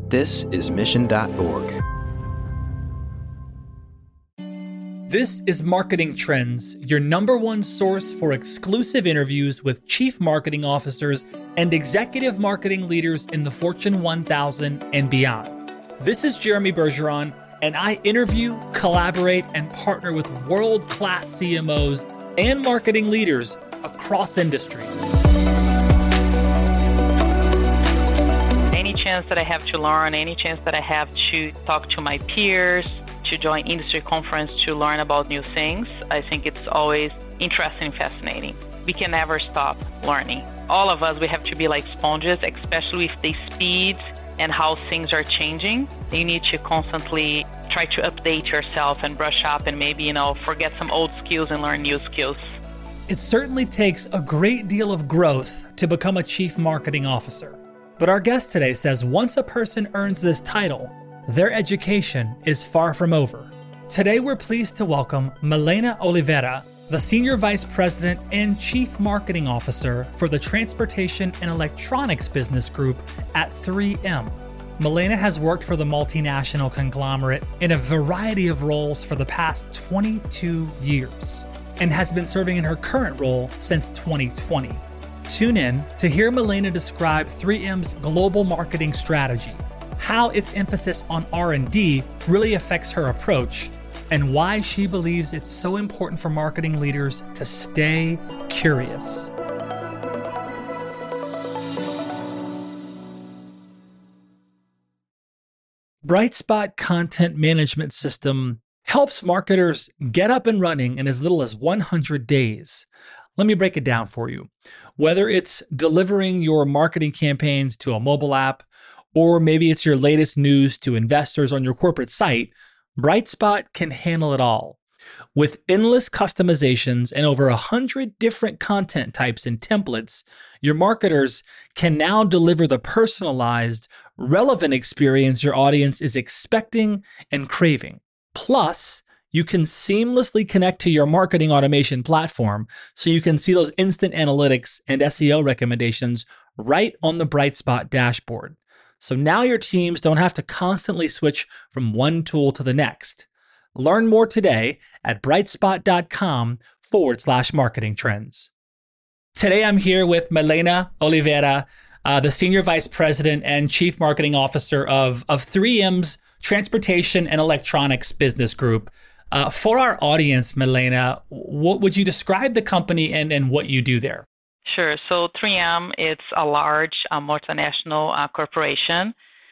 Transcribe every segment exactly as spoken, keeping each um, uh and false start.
This is mission dot org. This is Marketing Trends, your number one source for exclusive interviews with chief marketing officers and executive marketing leaders in the Fortune one thousand and beyond. This is Jeremy Bergeron, and I interview, collaborate, and partner with world-class C M Os and marketing leaders across industries. Any chance that I have to learn, any chance that I have to talk to my peers, to join industry conference to learn about new things, I think it's always interesting and fascinating. We can never stop learning. All of us, we have to be like sponges, especially with the speed and how things are changing. You need to constantly try to update yourself and brush up and maybe, you know, forget some old skills and learn new skills. It certainly takes a great deal of growth to become a chief marketing officer. But our guest today says once a person earns this title, their education is far from over. Today, we're pleased to welcome Milena Oliveira, the Senior Vice President and Chief Marketing Officer for the Transportation and Electronics Business Group at three M. Milena has worked for the multinational conglomerate in a variety of roles for the past twenty-two years and has been serving in her current role since twenty twenty. Tune in to hear Milena describe three M's global marketing strategy, how its emphasis on R and D really affects her approach, and why she believes it's so important for marketing leaders to stay curious. Brightspot Content Management System helps marketers get up and running in as little as one hundred days. Let me break it down for you. Whether it's delivering your marketing campaigns to a mobile app, or maybe it's your latest news to investors on your corporate site, Brightspot can handle it all. With endless customizations and over one hundred different content types and templates, your marketers can now deliver the personalized, relevant experience your audience is expecting and craving. Plus, you can seamlessly connect to your marketing automation platform so you can see those instant analytics and S E O recommendations right on the Brightspot dashboard. So now your teams don't have to constantly switch from one tool to the next. Learn more today at brightspot.com forward slash marketing trends. Today I'm here with Milena Oliveira, uh, the Senior Vice President and Chief Marketing Officer of, of three M's Transportation and Electronics Business Group. Uh, for our audience, Milena, what would you describe the company and, and what you do there? Sure. So three M, it's a large uh, multinational uh, corporation.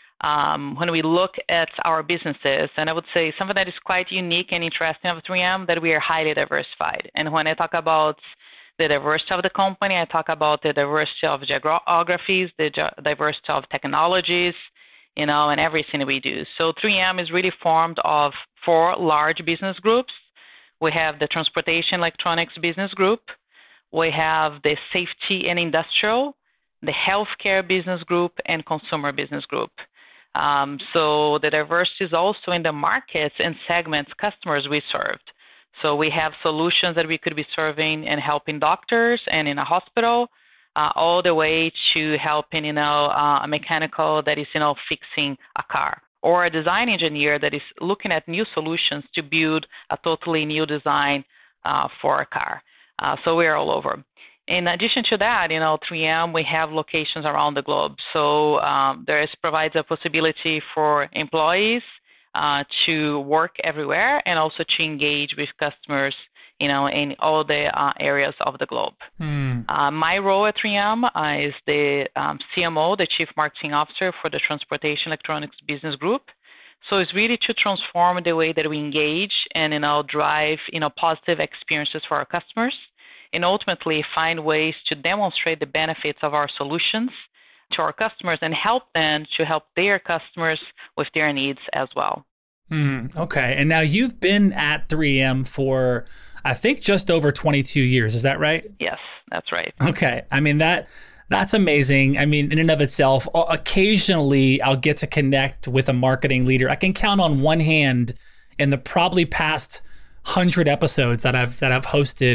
Um, when we look at our businesses, and I would say something that is quite unique and interesting of three M, that we are highly diversified. And when I talk about the diversity of the company, I talk about the diversity of geographies, the ge- diversity of technologies, you know, and everything we do. So three M is really formed of four large business groups. We have the Transportation Electronics Business Group. We have the Safety and Industrial, the Healthcare Business Group, and Consumer Business Group. Um, so the diversity is also in the markets and segments customers we served. So we have solutions that we could be serving and helping doctors and in a hospital, uh, all the way to helping, you know, uh, a mechanical that is, you know, fixing a car, or a design engineer that is looking at new solutions to build a totally new design uh, for a car. Uh, so we're all over. In addition to that, you know, three M, we have locations around the globe. So um, there is provides a possibility for employees uh, to work everywhere and also to engage with customers, you know, in all the uh, areas of the globe. Mm. Uh, my role at three M uh, is the um, C M O, the Chief Marketing Officer for the Transportation Electronics Business Group. So it's really to transform the way that we engage and, you know, drive, you know, positive experiences for our customers, and ultimately find ways to demonstrate the benefits of our solutions to our customers and help them to help their customers with their needs as well. Mm, okay. And now you've been at three M for, I think, just over twenty-two years. Is that right? Yes, that's right. Okay. I mean, that that's amazing. I mean, in and of itself, occasionally I'll get to connect with a marketing leader. I can count on one hand in the probably past hundred episodes that I've that I've hosted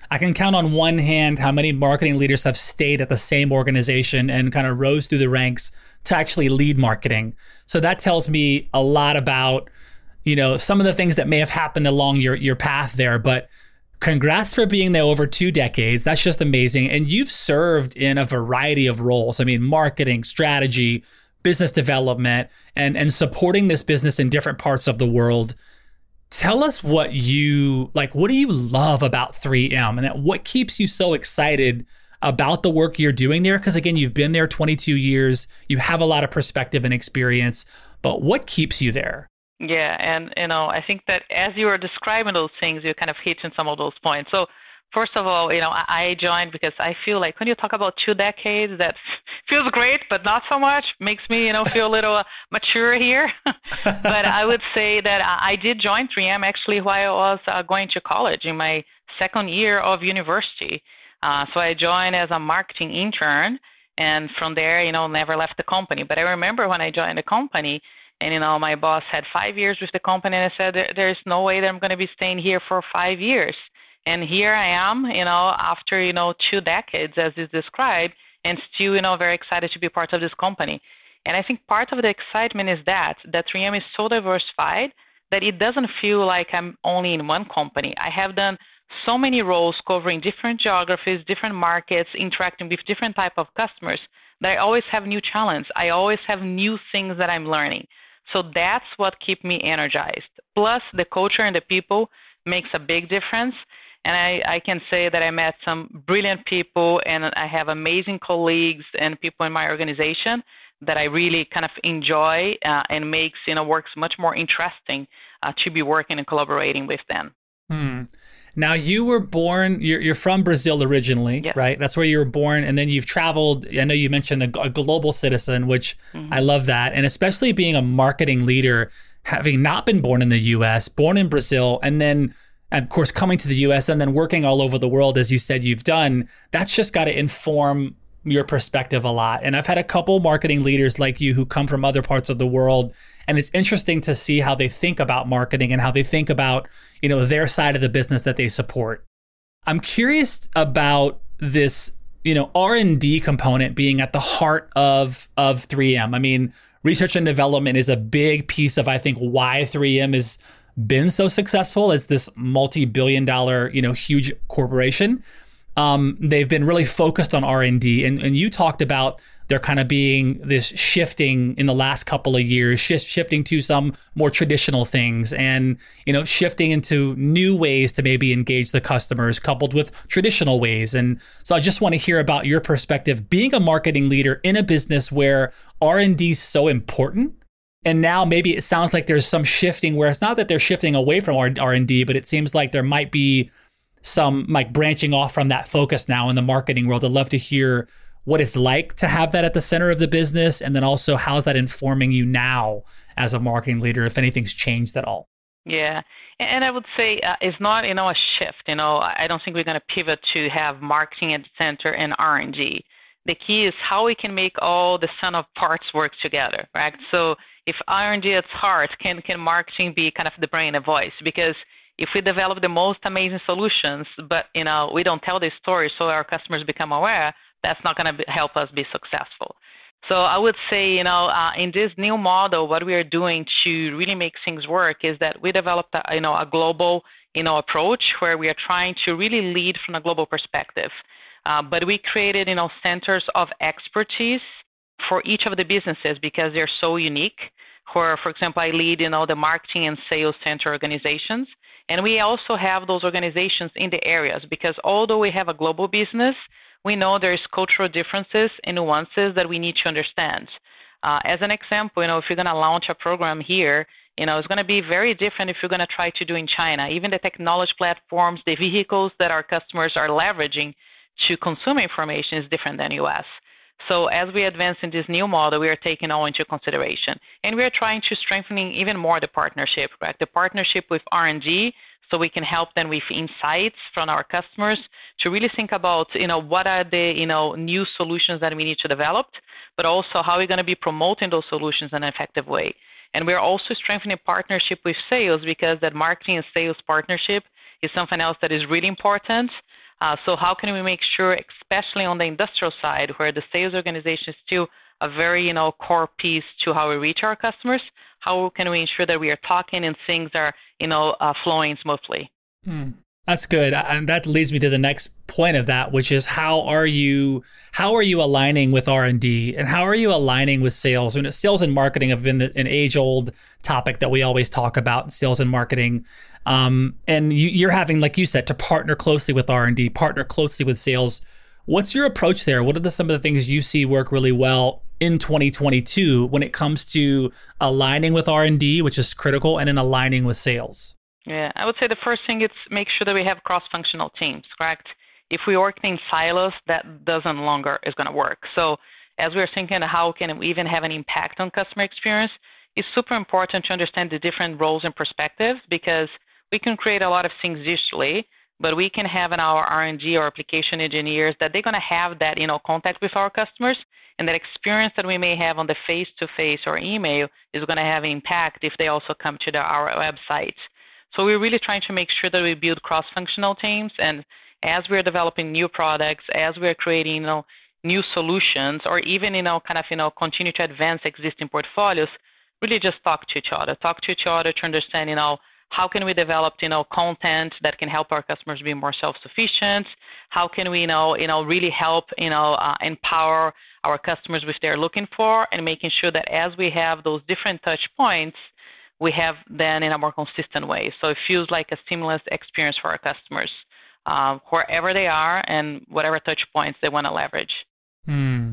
I can count on one hand how many marketing leaders have stayed at the same organization and kind of rose through the ranks to actually lead marketing. So that tells me a lot about, you know, some of the things that may have happened along your, your path there. But congrats for being there over two decades. That's just amazing. And you've served in a variety of roles. I mean, marketing, strategy, business development, and, and supporting this business in different parts of the world. Tell us what you, like, what do you love about three M, and what keeps you so excited about the work you're doing there? Because again, you've been there twenty-two years, you have a lot of perspective and experience, but what keeps you there? Yeah, and you know, I think that as you were describing those things, you're kind of hitting some of those points. So first of all, you know, I joined because I feel like when you talk about two decades, that feels great, but not so much. Makes me, you know, feel a little uh, mature here. But I would say that I did join three M actually while I was uh, going to college in my second year of university. Uh, so I joined as a marketing intern, and from there, you know, never left the company. But I remember when I joined the company, and, you know, my boss had five years with the company, and I said, there, there's no way that I'm going to be staying here for five years. And here I am, you know, after, you know, two decades, as is described, and still, you know, very excited to be part of this company. And I think part of the excitement is that, that three M is so diversified that it doesn't feel like I'm only in one company. I have done so many roles covering different geographies, different markets, interacting with different type of customers, that I always have new challenges. I always have new things that I'm learning. So that's what keeps me energized. Plus, the culture and the people makes a big difference. And I, I can say that I met some brilliant people, and I have amazing colleagues and people in my organization that I really kind of enjoy uh, and makes, you know, works much more interesting uh, to be working and collaborating with them. Hmm. Now, you were born, you're, you're from Brazil originally, yes. right? That's where you were born. And then you've traveled. I know you mentioned a, a global citizen, which mm-hmm. I love that. And especially being a marketing leader, having not been born in the U S, born in Brazil, and then, of course, coming to the U S and then working all over the world, as you said you've done, that's just got to inform your perspective a lot. And I've had a couple marketing leaders like you who come from other parts of the world. And it's interesting to see how they think about marketing and how they think about, you know, their side of the business that they support. I'm curious about this, you know, R and D component being at the heart of, of three M. I mean, research and development is a big piece of, I think, why three M has been so successful as this multi-billion dollar, you know, huge corporation. Um, they've been really focused on R and D. And, and you talked about there kind of being this shifting in the last couple of years, sh- shifting to some more traditional things and, you know, shifting into new ways to maybe engage the customers coupled with traditional ways. And so I just want to hear about your perspective, being a marketing leader in a business where R and D is so important. And now maybe it sounds like there's some shifting where it's not that they're shifting away from R and D, but it seems like there might be some like branching off from that focus now in the marketing world. I'd love to hear what it's like to have that at the center of the business. And then also, how's that informing you now as a marketing leader, if anything's changed at all? Yeah. And I would say uh, it's not, you know, a shift. You know, I don't think we're going to pivot to have marketing at the center and R and D. The key is how we can make all the sum of parts work together, right? So if R and D at heart, can, can marketing be kind of the brain and voice? Because if we develop the most amazing solutions, but, you know, we don't tell the story so our customers become aware, that's not going to help us be successful. So I would say, you know, uh, in this new model, what we are doing to really make things work is that we developed, a, you know, a global, you know, approach where we are trying to really lead from a global perspective. Uh, but we created, you know, centers of expertise for each of the businesses because they're so unique. Where, for example, I lead, you know, the marketing and sales center organizations. And we also have those organizations in the areas because although we have a global business, we know there's cultural differences and nuances that we need to understand. Uh, as an example, you know, if you're going to launch a program here, you know, it's going to be very different if you're going to try to do in China. Even the technology platforms, the vehicles that our customers are leveraging to consume information is different than U S. So as we advance in this new model, we are taking all into consideration. And we are trying to strengthen even more the partnership, right? The partnership with R and D, so we can help them with insights from our customers to really think about, you know, what are the, you know, new solutions that we need to develop, but also how we're going to be promoting those solutions in an effective way. And we're also strengthening partnership with sales because that marketing and sales partnership is something else that is really important. Uh, so how can we make sure, especially on the industrial side, where the sales organization is still a very, you know, core piece to how we reach our customers, how can we ensure that we are talking and things are, you know, uh, flowing smoothly? Hmm. That's good. And that leads me to the next point of that, which is how are you how are you aligning with R and D and how are you aligning with sales? And sales and marketing have been an age-old topic that we always talk about, sales and marketing. Um, and you, you're having, like you said, to partner closely with R and D, partner closely with sales. What's your approach there? What are the, some of the things you see work really well in twenty twenty-two when it comes to aligning with R and D, which is critical, and then aligning with sales? Yeah, I would say the first thing is make sure that we have cross-functional teams, correct? If we work in silos, that doesn't longer is going to work. So as we're thinking how can we even have an impact on customer experience, it's super important to understand the different roles and perspectives, because we can create a lot of things digitally, but we can have in our R and D or application engineers that they're going to have that, you know, contact with our customers, and that experience that we may have on the face-to-face or email is going to have impact if they also come to the, our website. So we're really trying to make sure that we build cross-functional teams, and as we're developing new products, as we're creating, you know, new solutions, or even, you know, kind of, you know, continue to advance existing portfolios, really just talk to each other, talk to each other to understand, you know, how can we develop, you know, content that can help our customers be more self-sufficient? How can we, you know, you know, really help, you know, uh, empower our customers with what they're looking for, and making sure that as we have those different touch points, we have then in a more consistent way. So it feels like a seamless experience for our customers, uh, wherever they are and whatever touch points they want to leverage. Hmm.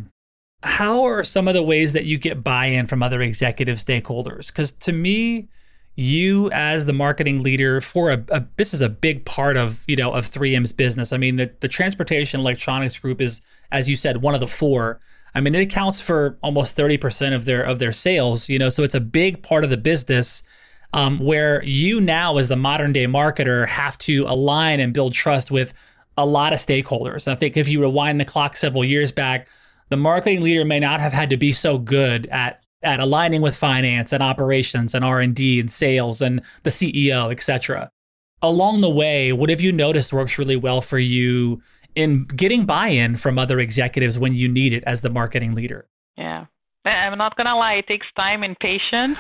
How are some of the ways that you get buy-in from other executive stakeholders? Because to me, you as the marketing leader for a, a this is a big part of, you know, of three M's business. I mean, the, the transportation electronics group is, as you said, one of the four. I mean, it accounts for almost thirty percent of their of their sales, you know, so it's a big part of the business um, where you now as the modern day marketer have to align and build trust with a lot of stakeholders. I think if you rewind the clock several years back, the marketing leader may not have had to be so good at at aligning with finance and operations and R and D and sales and the C E O, et cetera. Along the way, what have you noticed works really well for you in getting buy-in from other executives when you need it as the marketing leader? Yeah, I'm not going to lie. It takes time and patience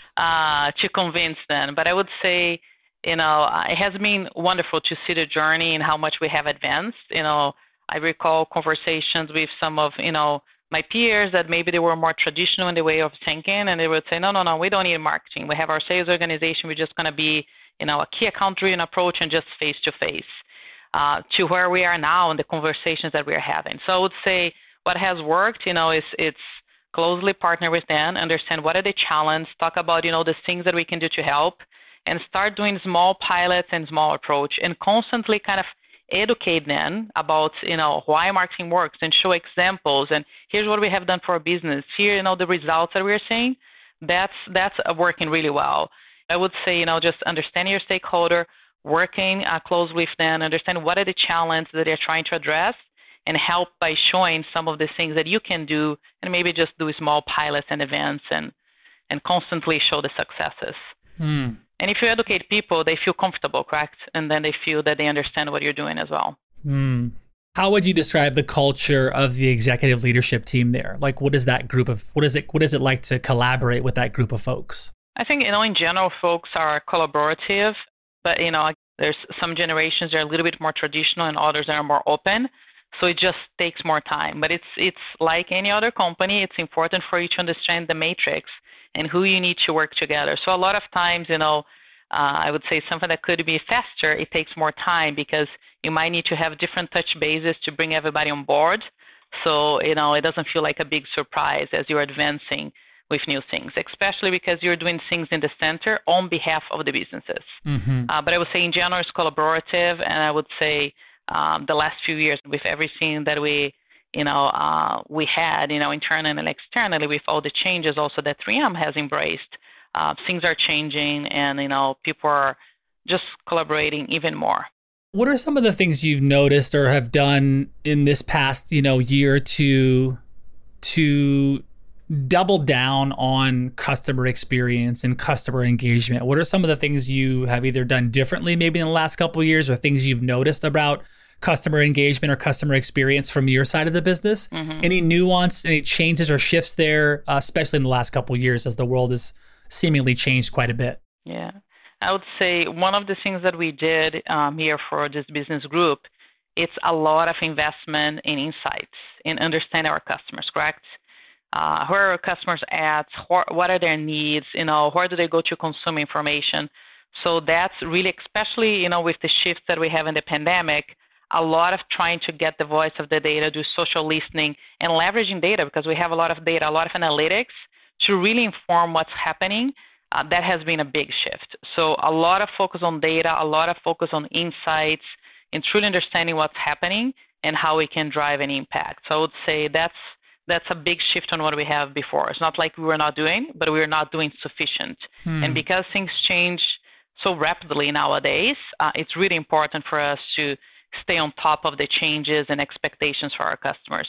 uh, to convince them. But I would say, you know, it has been wonderful to see the journey and how much we have advanced. You know, I recall conversations with some of, you know, my peers that maybe they were more traditional in the way of thinking, and they would say, no, no, no, we don't need marketing. We have our sales organization. We're just going to be, you know, a key account-driven approach and just face-to-face. Uh, to where we are now in the conversations that we are having. So I would say what has worked, you know, is it's closely partner with them, understand what are the challenges, talk about, you know, the things that we can do to help, and start doing small pilots and small approach, and constantly kind of educate them about, you know, why marketing works, and show examples, and here's what we have done for our business, here, you know, the results that we're seeing. That's, that's working really well. I would say, you know, just understanding your stakeholder, working uh, close with them, understand what are the challenges that they're trying to address, and help by showing some of the things that you can do, and maybe just do small pilots and events, and, and constantly show the successes. Mm. And if you educate people, they feel comfortable, correct? And then they feel that they understand what you're doing as well. Mm. How would you describe the culture of the executive leadership team there? Like, what is that group of, what is it, what is it like to collaborate with that group of folks? I think, you know, in general, folks are collaborative. But, you know, there's some generations that are a little bit more traditional and others that are more open. So it just takes more time. But it's it's like any other company. It's important for you to understand the matrix and who you need to work together. So a lot of times, you know, uh, I would say something that could be faster, it takes more time because you might need to have different touch bases to bring everybody on board. So, you know, it doesn't feel like a big surprise as you're advancing with new things, especially because you're doing things in the center on behalf of the businesses. Mm-hmm. Uh, but I would say in general it's collaborative, and I would say um, the last few years with everything that we, you know, uh, we had, you know, internally and externally with all the changes also that three M has embraced, uh, things are changing, and, you know, people are just collaborating even more. What are some of the things you've noticed or have done in this past, you know, year or two to double down on customer experience and customer engagement? What are some of the things you have either done differently maybe in the last couple of years, or things you've noticed about customer engagement or customer experience from your side of the business. Mm-hmm. Any nuance, any changes or shifts there, uh, especially in the last couple of years as the world has seemingly changed quite a bit? Yeah, I would say one of the things that we did um, here for this business group, it's a lot of investment in insights, in understanding our customers, correct? Uh, where are our customers at? What are their needs? You know, where do they go to consume information? So that's really, especially, you know, with the shifts that we have in the pandemic, a lot of trying to get the voice of the data, do social listening, and leveraging data, because we have a lot of data, a lot of analytics to really inform what's happening. Uh, that has been a big shift. So a lot of focus on data, a lot of focus on insights, and truly understanding what's happening and how we can drive an impact. So I would say that's that's a big shift on what we have before. It's not like we were not doing, but we were not doing sufficient. Hmm. And because things change so rapidly nowadays, uh, it's really important for us to stay on top of the changes and expectations for our customers.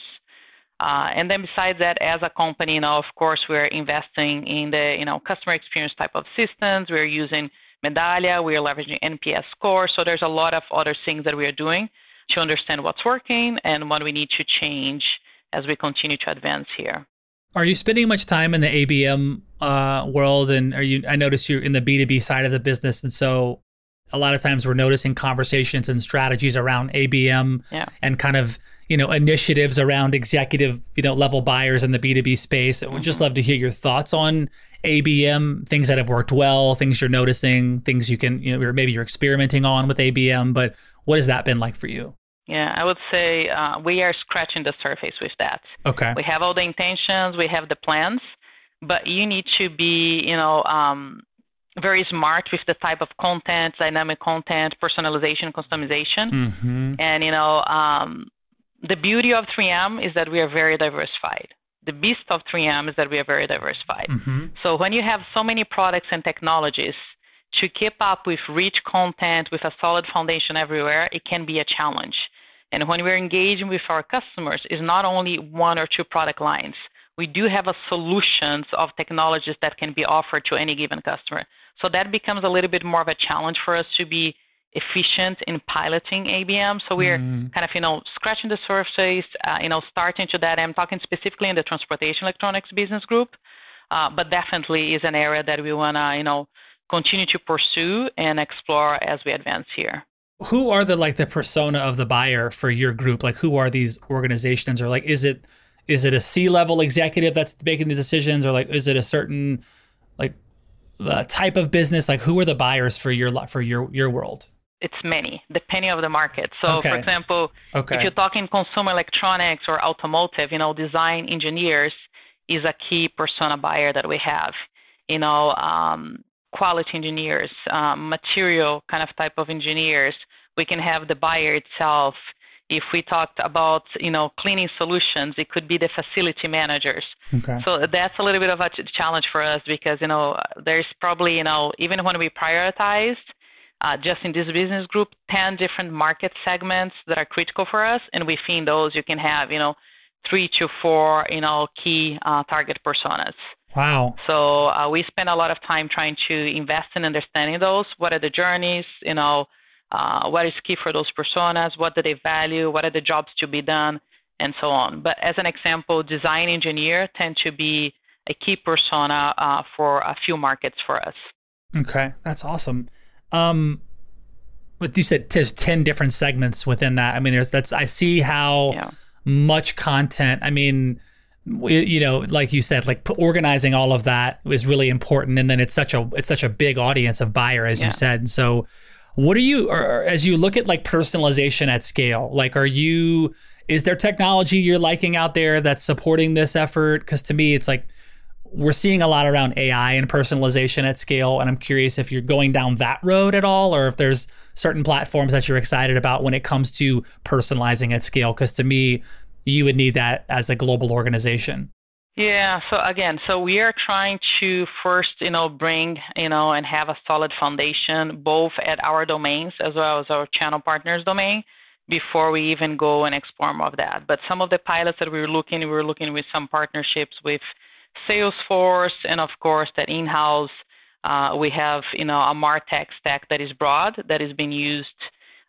Uh, and then besides that, as a company, you know, of course, we're investing in the, you know, customer experience type of systems. We're using Medallia. We're leveraging N P S scores. So there's a lot of other things that we are doing to understand what's working and what we need to change as we continue to advance here. Are you spending much time in the A B M uh, world? And are you? I notice you're in the B two B side of the business, and so a lot of times we're noticing conversations and strategies around A B M yeah. and kind of, you know, initiatives around executive, you know, level buyers in the B two B space. I would mm-hmm. just love to hear your thoughts on A B M, things that have worked well, things you're noticing, things you can, you know, or maybe you're experimenting on with A B M. But what has that been like for you? Yeah, I would say uh, we are scratching the surface with that. Okay. We have all the intentions, we have the plans, but you need to be, you know, um, very smart with the type of content, dynamic content, personalization, customization. Mm-hmm. And, you know, um, the beauty of three M is that we are very diversified. The beast of three M is that we are very diversified. Mm-hmm. So when you have so many products and technologies, to keep up with rich content, with a solid foundation everywhere, it can be a challenge. And when we're engaging with our customers, it's not only one or two product lines. We do have a solutions of technologies that can be offered to any given customer. So that becomes a little bit more of a challenge for us to be efficient in piloting A B M. So we're mm. kind of, you know, scratching the surface, uh, you know, starting to that. I'm talking specifically in the transportation electronics business group, uh, but definitely is an area that we want to, you know, continue to pursue and explore as we advance here. Who are the like the persona of the buyer for your group? Like, who are these organizations? Or like, is it is it a C-level executive that's making these decisions, or like, is it a certain like uh, type of business? Like, who are the buyers for your for your your world? It's many, depending on the market. So, okay. for example, okay. if you're talking consumer electronics or automotive, you know, design engineers is a key persona buyer that we have. You know. Um, quality engineers, um, material kind of type of engineers. We can have the buyer itself. If we talked about, you know, cleaning solutions, it could be the facility managers. Okay. So that's a little bit of a challenge for us because, you know, there's probably, you know, even when we prioritized, uh, just in this business group, ten different market segments that are critical for us. And within those, you can have, you know, three to four, you know, key uh, target personas. Wow. So uh, we spend a lot of time trying to invest in understanding those. What are the journeys? You know, uh, what is key for those personas? What do they value? What are the jobs to be done? And so on. But as an example, design engineer tend to be a key persona uh, for a few markets for us. Okay, that's awesome. Um, but you said there's ten different segments within that. I mean, there's that's I see how yeah. much content. I mean. You know, like you said, like organizing all of that is really important, and then it's such a it's such a big audience of buyer, as yeah. you said. And so, what are you, or as you look at like personalization at scale? Like, are you is there technology you're liking out there that's supporting this effort? Because to me, it's like we're seeing a lot around A I and personalization at scale, and I'm curious if you're going down that road at all, or if there's certain platforms that you're excited about when it comes to personalizing at scale. Because to me, you would need that as a global organization. Yeah. So again, so we are trying to first, you know, bring, you know, and have a solid foundation, both at our domains as well as our channel partners domain, before we even go and explore more of that. But some of the pilots that we were looking, we were looking with some partnerships with Salesforce, and of course that in-house, uh, we have, you know, a MarTech stack that is broad, that is being used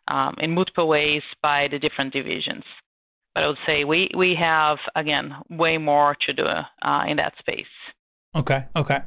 um, in multiple ways by the different divisions. But I would say we, we have, again, way more to do uh, in that space. Okay, okay.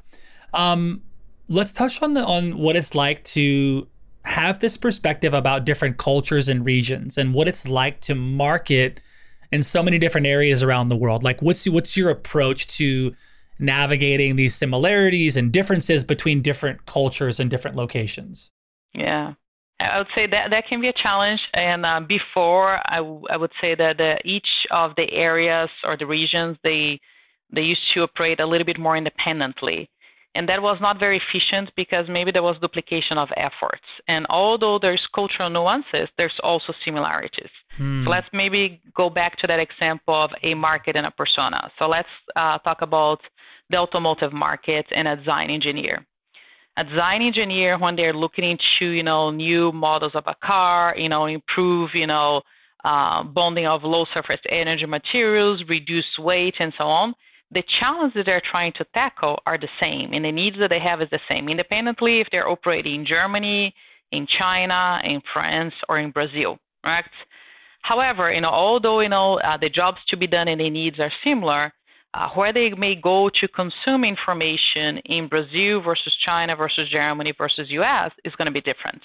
Um, let's touch on the on what it's like to have this perspective about different cultures and regions and what it's like to market in so many different areas around the world. Like, what's what's your approach to navigating these similarities and differences between different cultures and different locations? Yeah, I would say that that can be a challenge. And uh, before, I, w- I would say that uh, each of the areas or the regions, they they used to operate a little bit more independently. And that was not very efficient because maybe there was duplication of efforts. And although there's cultural nuances, there's also similarities. Hmm. So let's maybe go back to that example of a market and a persona. So let's uh, talk about the automotive market and a design engineer. A design engineer, when they're looking into, you know, new models of a car, you know, improve, you know, uh, bonding of low surface energy materials, reduce weight, and so on, the challenges that they're trying to tackle are the same, and the needs that they have is the same, independently if they're operating in Germany, in China, in France, or in Brazil, right? However, you know, although, you know, uh, the jobs to be done and the needs are similar, uh, where they may go to consume information in Brazil versus China versus Germany versus U S is going to be different.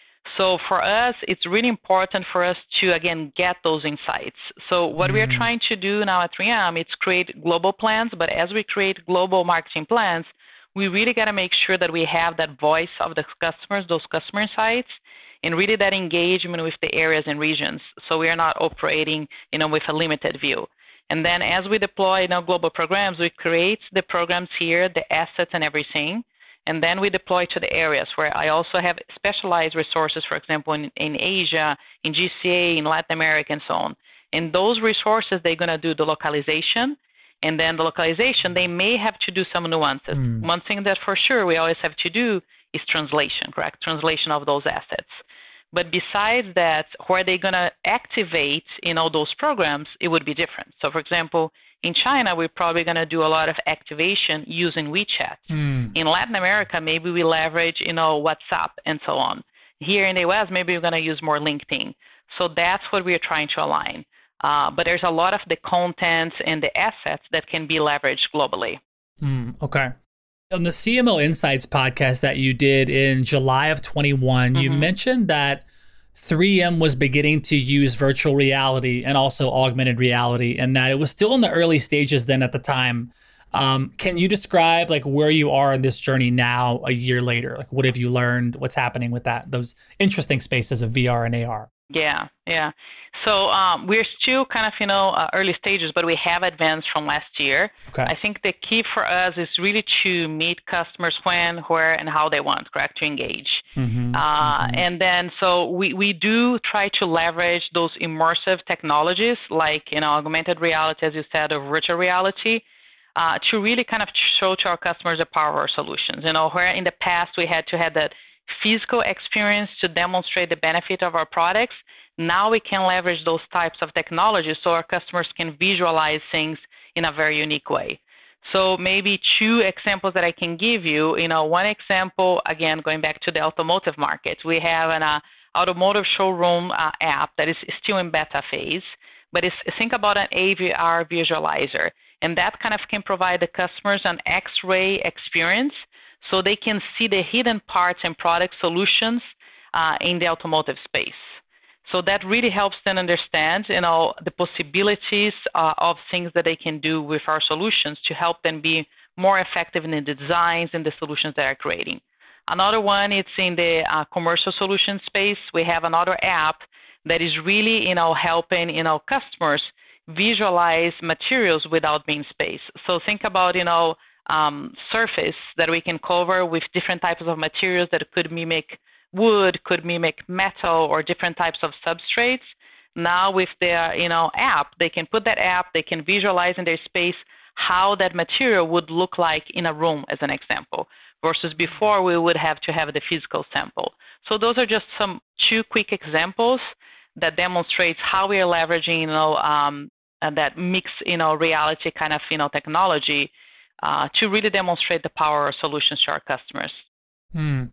So for us, it's really important for us to, again, get those insights. So what mm-hmm. we are trying to do now at three M is create global plans, but as we create global marketing plans, we really got to make sure that we have that voice of the customers, those customer insights, and really that engagement with the areas and regions. So we are not operating, you know, with a limited view. And then as we deploy, you know, global programs, we create the programs here, the assets and everything. And then we deploy to the areas where I also have specialized resources, for example, in, in Asia, in G C A, in Latin America, and so on. And those resources, they're going to do the localization. And then the localization, they may have to do some nuances. Mm. One thing that for sure we always have to do is translation, correct? Translation of those assets. But besides that, where they're going to activate, you know, those programs, it would be different. So, for example, in China, we're probably going to do a lot of activation using WeChat. Mm. In Latin America, maybe we leverage, you know, WhatsApp and so on. Here in the U S, maybe we're going to use more LinkedIn. So that's what we're trying to align. Uh, but there's a lot of the content and the assets that can be leveraged globally. Mm, okay. On the C M O Insights podcast that you did in July of twenty-one, mm-hmm. you mentioned that three M was beginning to use virtual reality and also augmented reality, and that it was still in the early stages then at the time. Um, can you describe like where you are in this journey now, a year later? Like, what have you learned? What's happening with that? Those interesting spaces of V R and A R. Yeah, yeah. So um, we're still kind of, you know, uh, early stages, but we have advanced from last year. Okay. I think the key for us is really to meet customers when, where, and how they want, correct, to engage. Mm-hmm, uh, mm-hmm. And then so we, we do try to leverage those immersive technologies like, you know, augmented reality, as you said, or virtual reality, uh, to really kind of show to our customers the power of our solutions. You know, where in the past we had to have that physical experience to demonstrate the benefit of our products, now we can leverage those types of technologies so our customers can visualize things in a very unique way. So maybe two examples that I can give you. You know, one example, again, going back to the automotive market, we have an uh, automotive showroom uh, app that is still in beta phase, but it's, think about an A R visualizer, and that kind of can provide the customers an X-ray experience so they can see the hidden parts and product solutions uh, in the automotive space. So that really helps them understand, you know, the possibilities uh, of things that they can do with our solutions to help them be more effective in the designs and the solutions they are creating. Another one, it's in the uh, commercial solution space. We have another app that is really, you know, helping, you know, customers visualize materials without being space. So think about, you know, um, surface that we can cover with different types of materials that could mimic wood, could mimic metal, or different types of substrates. Now with their, you know, app, they can put that app, they can visualize in their space how that material would look like in a room, as an example, versus before we would have to have the physical sample. So those are just some two quick examples that demonstrates how we are leveraging, you know, um, and that mixed, you know, reality kind of, you know, technology uh, to really demonstrate the power of solutions to our customers. Hmm.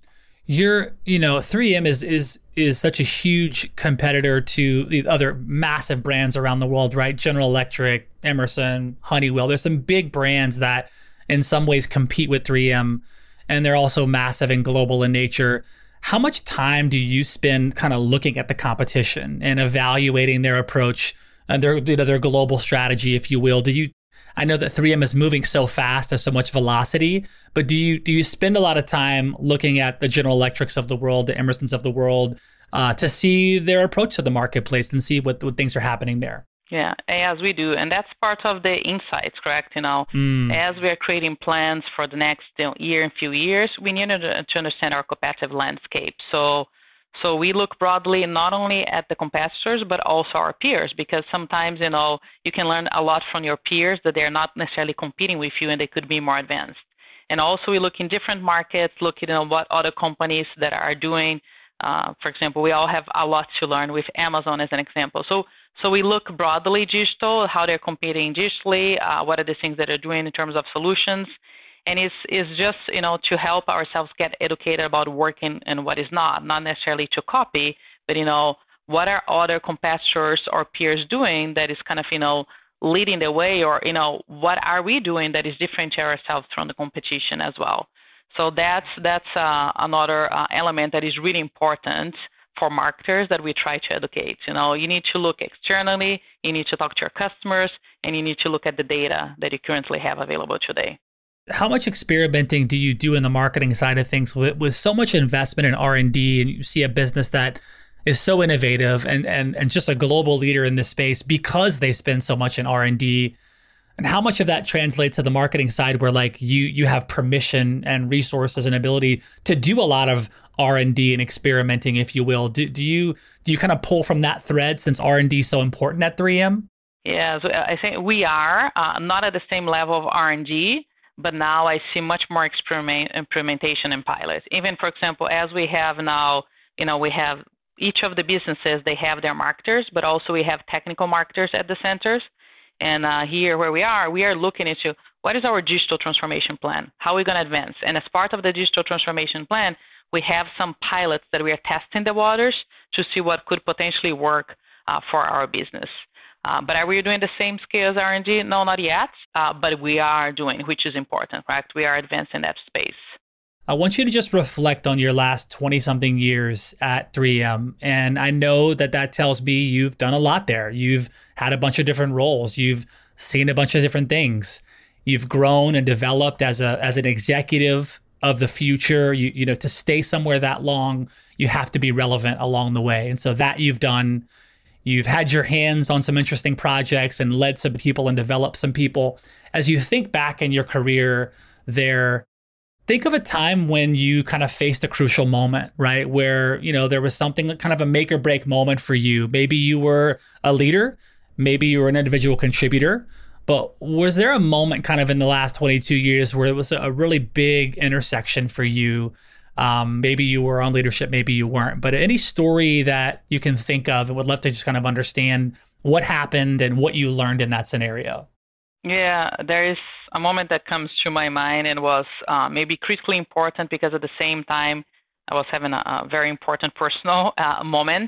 You're, you know, three M is is is such a huge competitor to the other massive brands around the world, right? General Electric, Emerson, Honeywell. There's some big brands that in some ways compete with three M, and they're also massive and global in nature. How much time do you spend kind of looking at the competition and evaluating their approach and their, you know, their global strategy, if you will? Do you I know that three M is moving so fast, there's so much velocity, but do you do you spend a lot of time looking at the General Electrics of the world, the Emersons of the world, uh, to see their approach to the marketplace and see what, what things are happening there? Yeah, as we do. And that's part of the insights, correct? You know, mm. as we are creating plans for the next you know, year and few years, we need to, to understand our competitive landscape. So So we look broadly not only at the competitors, but also our peers, because sometimes, you know, you can learn a lot from your peers that they're not necessarily competing with you and they could be more advanced. And also we look in different markets, looking at what other companies that are doing. Uh, for example, we all have a lot to learn with Amazon as an example. So so we look broadly digital, how they're competing digitally, uh, what are the things that they're doing in terms of solutions. And it's, it's just, you know, to help ourselves get educated about working and what is not, not necessarily to copy, but, you know, what are other competitors or peers doing that is kind of, you know, leading the way, or, you know, what are we doing that is differentiate ourselves from the competition as well. So that's, that's uh, another uh, element that is really important for marketers that we try to educate. You know, you need to look externally, you need to talk to your customers, and you need to look at the data that you currently have available today. How much experimenting do you do in the marketing side of things with, with so much investment in R and D, and you see a business that is so innovative and, and, and just a global leader in this space because they spend so much in R and D? And how much of that translates to the marketing side where like you you have permission and resources and ability to do a lot of R and D and experimenting, if you will? Do, do you do you kind of pull from that thread since R and D is so important at three M? Yeah, so I think we are uh, not at the same level of R and D, but now I see much more experiment, implementation and pilots. Even, for example, as we have now, you know, we have each of the businesses, they have their marketers, but also we have technical marketers at the centers. And uh, here where we are, we are looking into what is our digital transformation plan? How are we going to advance? And as part of the digital transformation plan, we have some pilots that we are testing the waters to see what could potentially work uh, for our business. Uh, but are we doing the same scale as R and D? No, not yet, uh, but we are doing, which is important, right? We are advancing that space. I want you to just reflect on your last twenty-something years at three M. And I know that that tells me you've done a lot there. You've had a bunch of different roles. You've seen a bunch of different things. You've grown and developed as a as an executive of the future. You, you know, to stay somewhere that long, you have to be relevant along the way. And so that you've done. You've had your hands on some interesting projects and led some people and developed some people. As you think back in your career there, think of a time when you kind of faced a crucial moment, right? Where, you know, there was something kind of a make or break moment for you. Maybe you were a leader, maybe you were an individual contributor, but was there a moment kind of in the last twenty-two years where it was a really big intersection for you? Um, maybe you were on leadership, maybe you weren't, but any story that you can think of, and would love to just kind of understand what happened and what you learned in that scenario. Yeah, there is a moment that comes to my mind and was uh, maybe critically important because at the same time, I was having a, a very important personal uh, moment.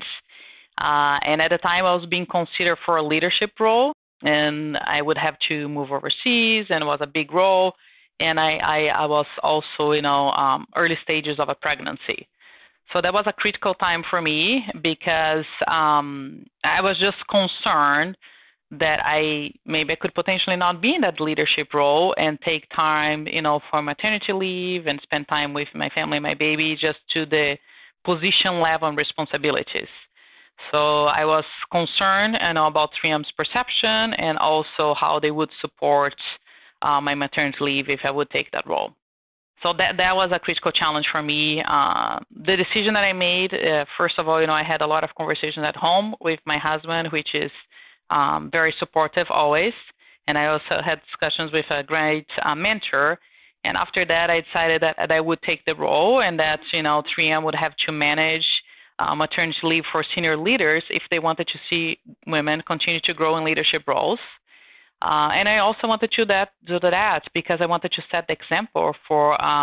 Uh, and at the time, I was being considered for a leadership role, and I would have to move overseas, and it was a big role. And I, I, I was also, you know, um, early stages of a pregnancy. So that was a critical time for me because um, I was just concerned that I maybe I could potentially not be in that leadership role and take time, you know, for maternity leave and spend time with my family and my baby just to the position level and responsibilities. So I was concerned, you know, about three M's perception and also how they would support Uh, my maternity leave if I would take that role. So that that was a critical challenge for me. Uh, the decision that I made, uh, first of all, you know, I had a lot of conversations at home with my husband, which is um, very supportive always. And I also had discussions with a great uh, mentor. And after that, I decided that, that I would take the role and that, you know, three M would have to manage uh, maternity leave for senior leaders if they wanted to see women continue to grow in leadership roles. Uh, and I also wanted to that, do that because I wanted to set the example for um,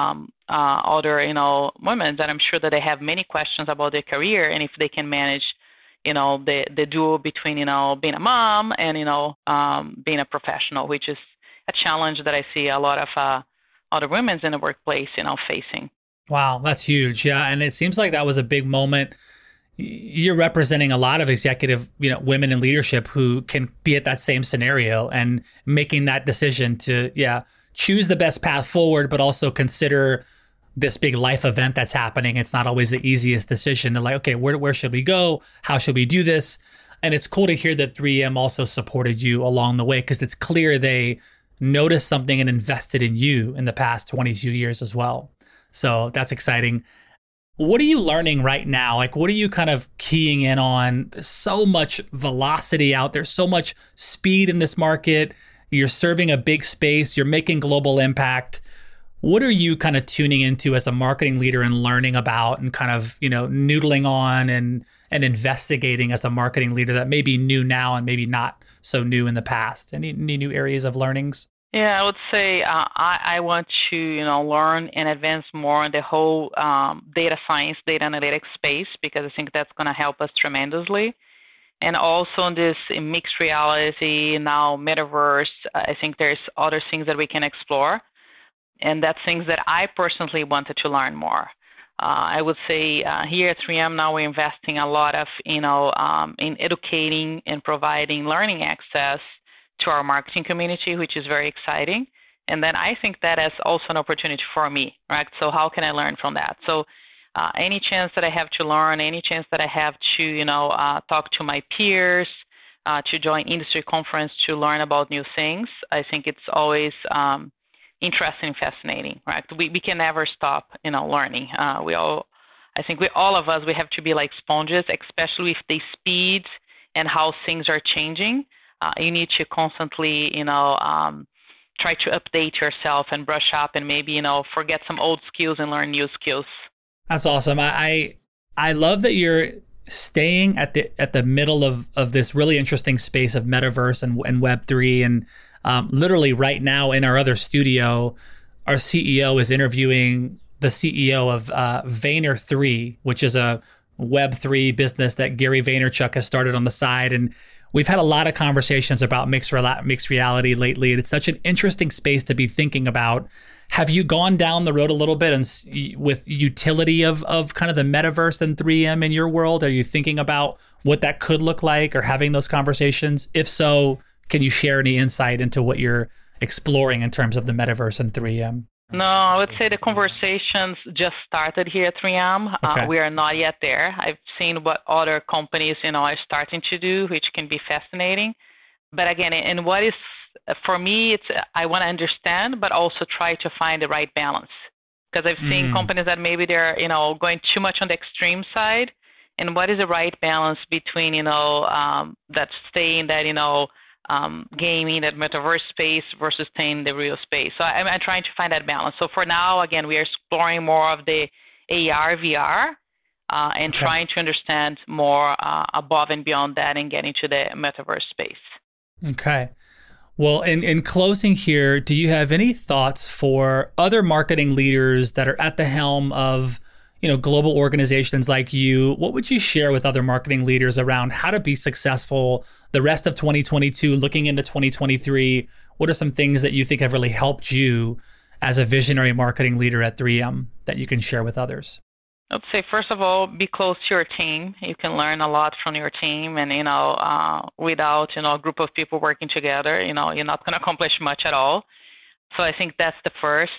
uh, other, you know, women that I'm sure that they have many questions about their career and if they can manage, you know, the, the duo between, you know, being a mom and, you know, um, being a professional, which is a challenge that I see a lot of uh, other women in the workplace, you know, facing. Wow, that's huge. Yeah. And it seems like that was a big moment. You're representing a lot of executive, you know, women in leadership who can be at that same scenario and making that decision to, yeah, choose the best path forward, but also consider this big life event that's happening. It's not always the easiest decision to like, okay, where where should we go? How should we do this? And it's cool to hear that three M also supported you along the way, because it's clear they noticed something and invested in you in the past twenty-two years as well. So that's exciting. What are you learning right now? Like, what are you kind of keying in on? There's so much velocity out there, so much speed in this market. You're serving a big space. You're making global impact. What are you kind of tuning into as a marketing leader and learning about and kind of, you know, noodling on and and investigating as a marketing leader that may be new now and maybe not so new in the past? Any, any new areas of learnings? Yeah, I would say uh, I, I want to, you know, learn and advance more in the whole um, data science, data analytics space, because I think that's going to help us tremendously. And also in this mixed reality, now metaverse, I think there's other things that we can explore. And that's things that I personally wanted to learn more. Uh, I would say uh, here at three M now we're investing a lot of, you know, um, in educating and providing learning access to our marketing community, which is very exciting. And then I think that is also an opportunity for me, right? So how can I learn from that? So uh, any chance that I have to learn, any chance that I have to, you know, uh, talk to my peers, uh, to join industry conference to learn about new things, I think it's always um, interesting and fascinating, right? We we can never stop, you know, learning. Uh, we all, I think we all of us, we have to be like sponges, especially with the speed and how things are changing. Uh, you need to constantly, you know, um, try to update yourself and brush up and maybe, you know, forget some old skills and learn new skills. That's awesome. I I, I love that you're staying at the at the middle of, of this really interesting space of metaverse and, and Web three. And um, literally right now in our other studio, our C E O is interviewing the C E O of uh, Vayner three, which is a Web three business that Gary Vaynerchuk has started on the side. And we've had a lot of conversations about mixed, re- mixed reality lately, and it's such an interesting space to be thinking about. Have you gone down the road a little bit and with utility of of kind of the metaverse and three M in your world? Are you thinking about what that could look like or having those conversations? If so, can you share any insight into what you're exploring in terms of the metaverse and three M? No, I would say the conversations just started here at three M. Okay. Uh, we are not yet there. I've seen what other companies, you know, are starting to do, which can be fascinating. But again, and what is, for me, it's I want to understand, but also try to find the right balance. Because I've seen mm. companies that maybe they're, you know, going too much on the extreme side. And what is the right balance between, you know, um, that staying that, you know, Um, gaming, that metaverse space versus staying in the real space. So I'm, I'm trying to find that balance. So for now, again, we are exploring more of the A R, V R, uh, and okay. trying to understand more uh, above and beyond that and get into the metaverse space. Okay. Well, in, in closing here, do you have any thoughts for other marketing leaders that are at the helm of, you know, global organizations like you? What would you share with other marketing leaders around how to be successful the rest of twenty twenty-two, looking into twenty twenty-three? What are some things that you think have really helped you as a visionary marketing leader at three M that you can share with others? I'd say, first of all, be close to your team. You can learn a lot from your team, and, you know, uh, without, you know, a group of people working together, you know, you're not going to accomplish much at all. So I think that's the first.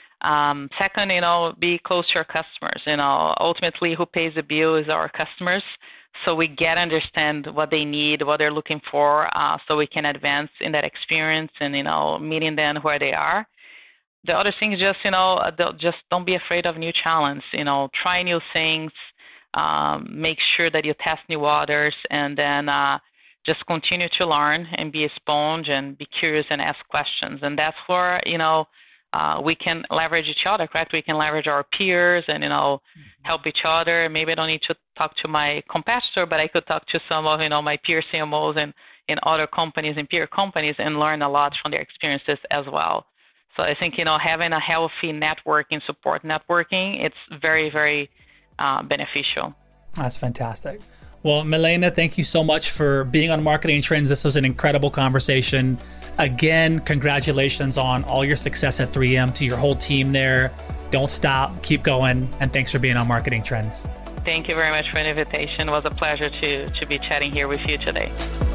Um, second, you know, be close to your customers. You know, ultimately, who pays the bill is our customers. So we get to understand what they need, what they're looking for, uh, so we can advance in that experience and, you know, meeting them where they are. The other thing is just, you know, just don't be afraid of new challenge. You know, try new things, um, make sure that you test new waters, and then uh, just continue to learn and be a sponge and be curious and ask questions. And that's where, you know, Uh, we can leverage each other, correct? We can leverage our peers and, you know, mm-hmm. help each other. Maybe I don't need to talk to my competitor, but I could talk to some of, you know, my peer C M Os and in other companies and peer companies and learn a lot from their experiences as well. So I think, you know, having a healthy networking, support networking, it's very, very uh, beneficial. That's fantastic. Well, Milena, thank you so much for being on Marketing Trends. This was an incredible conversation. Again, congratulations on all your success at three M, to your whole team there. Don't stop, keep going, and thanks for being on Marketing Trends. Thank you very much for the invitation. It was a pleasure to, to be chatting here with you today.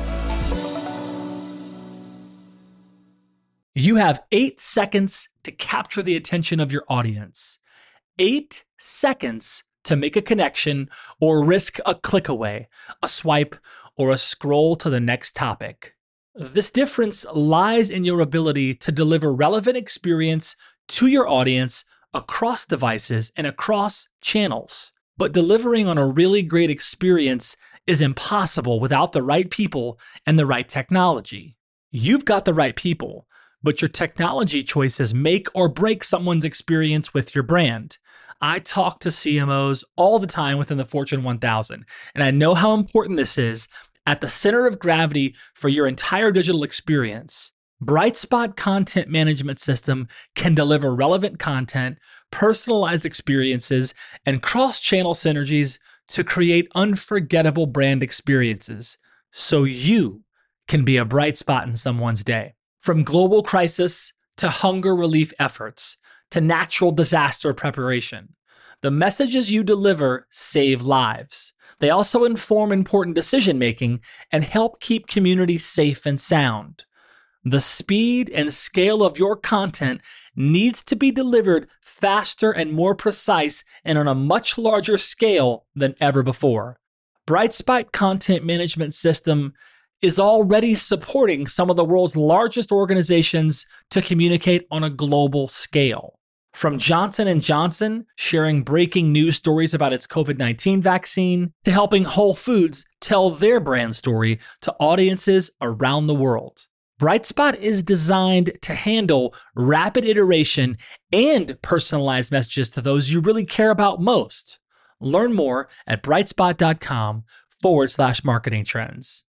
You have eight seconds to capture the attention of your audience. Eight seconds to make a connection or risk a click away, a swipe, or a scroll to the next topic. This difference lies in your ability to deliver relevant experience to your audience across devices and across channels. But delivering on a really great experience is impossible without the right people and the right technology. You've got the right people, but your technology choices make or break someone's experience with your brand. I talk to C M Os all the time within the Fortune one thousand, and I know how important this is at the center of gravity for your entire digital experience. Brightspot Content Management System can deliver relevant content, personalized experiences, and cross-channel synergies to create unforgettable brand experiences, so you can be a bright spot in someone's day. From global crisis to hunger relief efforts to natural disaster preparation, the messages you deliver save lives. They also inform important decision-making and help keep communities safe and sound. The speed and scale of your content needs to be delivered faster and more precise and on a much larger scale than ever before. Brightspot Content Management System is already supporting some of the world's largest organizations to communicate on a global scale. From Johnson and Johnson sharing breaking news stories about its COVID nineteen vaccine, to helping Whole Foods tell their brand story to audiences around the world. Brightspot is designed to handle rapid iteration and personalized messages to those you really care about most. Learn more at brightspot.com forward slash marketing trends.